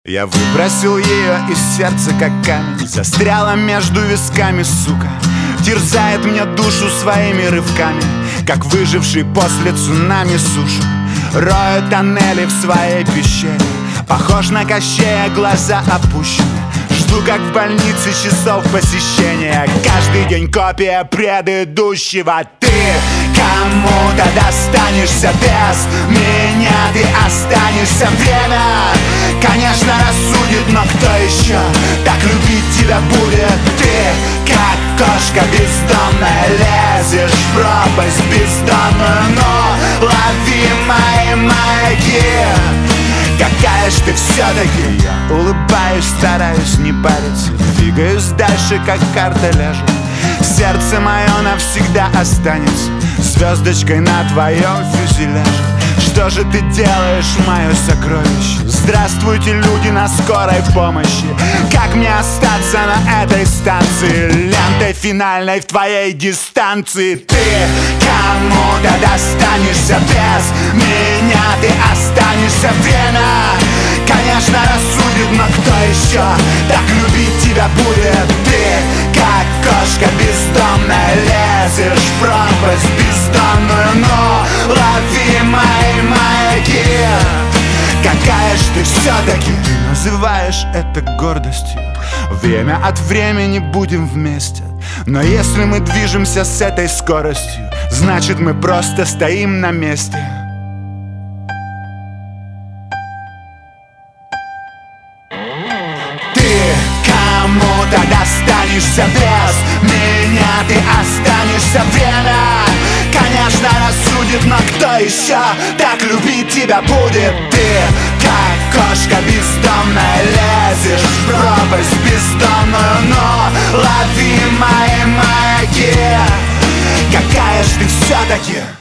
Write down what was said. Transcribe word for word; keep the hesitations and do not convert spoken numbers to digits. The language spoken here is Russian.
Я выбросил ее из сердца, как камень. Застряла между висками, сука. Терзает мне душу своими рывками, как выживший после цунами сушу. Рою тоннели в своей пещере, похож на Кощея, глаза опущены. Жду, как в больнице, часов посещения. Каждый день копия предыдущего. Ты кому-то достанешься без меня. Ты останешься, время, конечно, рассудит, но кто еще так любить тебя будет? Ты, как кошка бездомная, лезешь в пропасть бездонную, но лови мои маяки. Какая ж ты все-таки. Я улыбаюсь, стараюсь не париться, двигаюсь дальше, как карта ляжет. Сердце мое навсегда останется звездочкой на твоем фюзеляже. Что же ты делаешь, мое сокровище? Здравствуйте, люди на скорой помощи. Как мне остаться на этой станции, лентой финальной в твоей дистанции? Ты кому-то достанешься без меня. Ты останешься, время, конечно, рассудит, но кто еще так любить тебя будет? Ты, как кошка бездомная, лезешь в пропасть бездонную, но лови мои маяки. Какая ж ты все-таки. Ты называешь это гордостью. Время от времени будем вместе, но если мы движемся с этой скоростью, значит мы просто стоим на месте. Ты кому-то достанешься без меня. Ты останешься, время, конечно, рассудит, но кто еще так любить тебя будет? Ты, как кошка бездомная, лезешь в пропасть бездонную, но лови мои маяки. Какая ж ты все-таки.